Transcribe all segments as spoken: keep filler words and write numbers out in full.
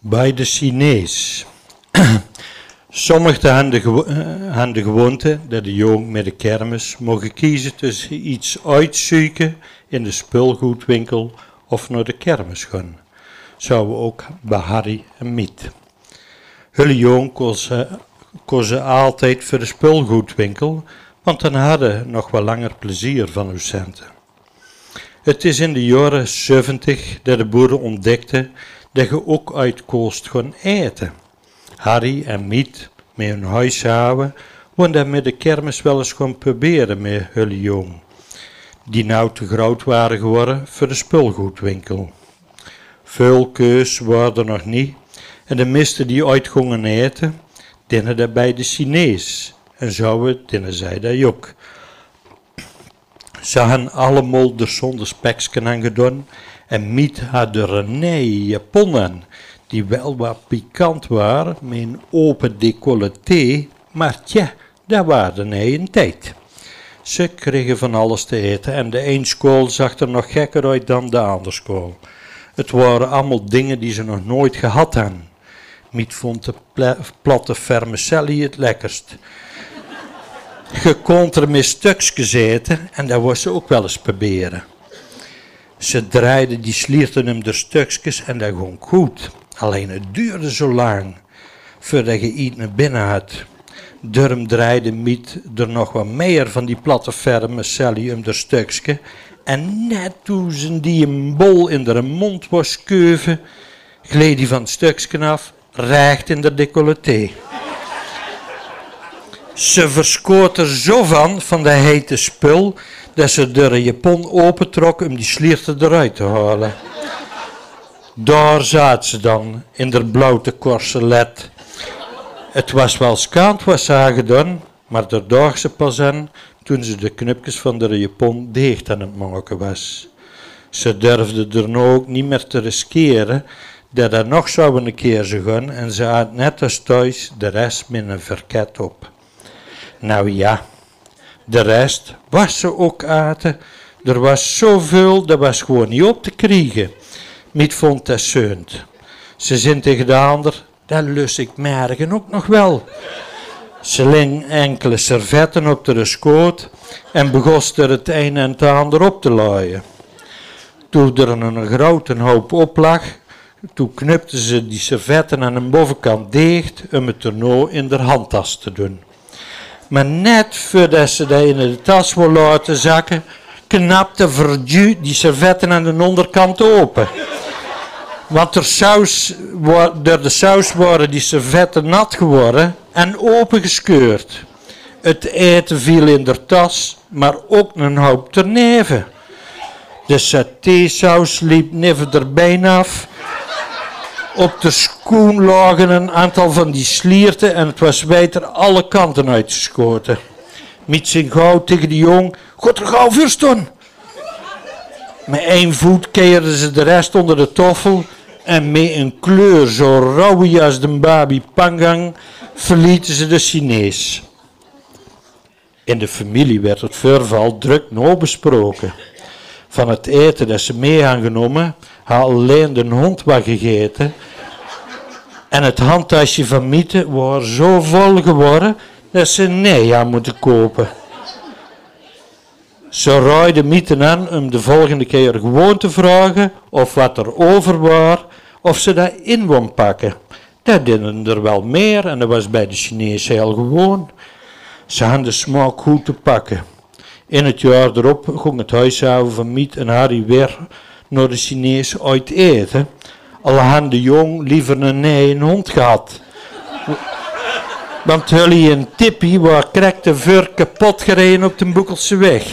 Bij de Chinees. Sommigen hebben de, de gewoonte dat de jong met de kermis mogen kiezen tussen iets uitzoeken in de spulgoedwinkel of naar de kermis gaan. Zo ook bij Harry en Miet. Hun jong kozen, kozen altijd voor de spulgoedwinkel, want dan hadden nog wel langer plezier van hun centen. Het is in de jaren zeventig dat de boeren ontdekten dat je ook uitkost gaan eten. Harry en Miet met hun huishouden wilden dat met de kermis wel eens gaan proberen met hun jong, die nou te groot waren geworden voor de spulgoedwinkel. Veel keus waren er nog niet en de meesten die uit gingen eten, dienen dat bij de Chinees en zouden dienen zij dat ook. Ze hadden allemaal de zonder speksken aan gedaan en Miet had de René japonnen, die wel wat pikant waren, met een open decolleté, maar tja, dat waren hij een tijd. Ze kregen van alles te eten en de een school zag er nog gekker uit dan de andere school. Het waren allemaal dingen die ze nog nooit gehad hadden. Miet vond de pla- platte vermicelli het lekkerst. Je kon er met stukjes eten en dat was ze ook wel eens proberen. Ze draaiden, die slierten hem de stukjes en dat ging goed. Alleen het duurde zo lang voordat je iets naar binnen had. Daarom draaide Miet er nog wat meer van die platte vermicelli om de stukje. En net toen ze die een bol in de mond was keuven, gleed hij van het stukje af, recht in de decolleté. Ze verschoot er zo van, van de hete spul, dat ze de japon opentrok om die slierte eruit te halen. Daar zat ze dan, in de blote corselet. Het was wel skaant wat ze had gedaan, maar daar dacht ze pas aan toen ze de knupjes van de japon dicht aan het maken was. Ze durfde er nou ook niet meer te riskeren dat er nog zou een keer zo gaan en ze had net als thuis de rest met een verket op. Nou ja, de rest was ze ook aten. Er was zoveel, dat was gewoon niet op te krijgen. Miet vond dat zeunt. Ze zei tegen de ander, dat lust ik morgen ook nog wel. Ze ling enkele servetten op de schoot en begon er het een en het ander op te laaien. Toen er een grote hoop op lag, toen knipte ze die servetten aan de bovenkant dicht om het toernooi in de handtas te doen. Maar net voordat ze dat in de tas wil laten zakken, knapte verdu die servetten aan de onderkant open. Want door, saus, door de saus waren die servetten nat geworden en opengescheurd. Het eten viel in de tas, maar ook een hoop terneven. De satésaus liep neven er bijna af. Op de schoen lagen een aantal van die slierten en het was wijd alle kanten uitgeschoten. Miet zijn gauw tegen de jong, God er gauw voor staan. Met één voet keerden ze de rest onder de toffel en met een kleur zo rauw als de baby pangang verlieten ze de Chinees. In de familie werd het voorval druk nauw besproken. Van het eten dat ze mee hadden genomen, had alleen de hond wat gegeten. En het handtasje van Miete was zo vol geworden dat ze nee had moeten kopen. Ze raaide Miete aan om de volgende keer gewoon te vragen of wat er over was, of ze dat in wou pakken. Dat deden er wel meer en dat was bij de Chinees heel gewoon. Ze hadden de smaak goed te pakken. In het jaar erop ging het huishouden van Miet en Harry weer naar de Chinees uit eten. Al hadden de jong liever een nee een hond gehad. Want jullie een tippie waar krek de vuur kapot gereden op de Boekelse weg.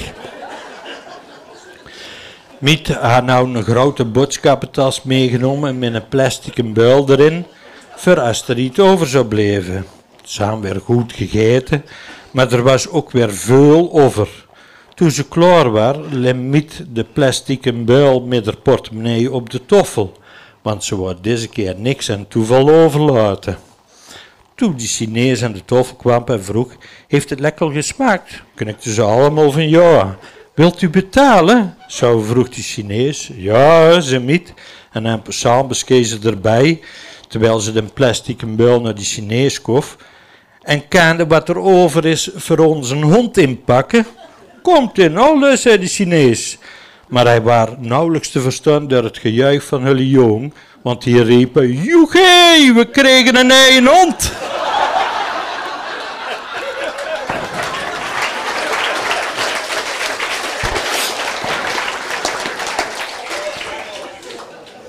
Miet had nou een grote boodschappentas meegenomen met een plastic buil erin, voor als er iets over zou blijven. Ze hadden weer goed gegeten, maar er was ook weer veel over. Toen ze klaar waren, lem Miet de plastic buil met haar portemonnee op de toffel, want ze wou deze keer niks aan toeval overlaten. Toen die Chinees aan de toffel kwam en vroeg, heeft het lekker gesmaakt? Knikten ze allemaal van ja. Wilt u betalen? Zo vroeg die Chinees. Ja, ze Miet. En een passant beschreef ze erbij terwijl ze de plastic bul naar de Chinees kof. En kan wat er over is voor onze hond inpakken? Komt in alles, zei de Chinees. Maar hij was nauwelijks te verstaan door het gejuich van hun jong, want die riepen, joegee, we kregen een eigen hond.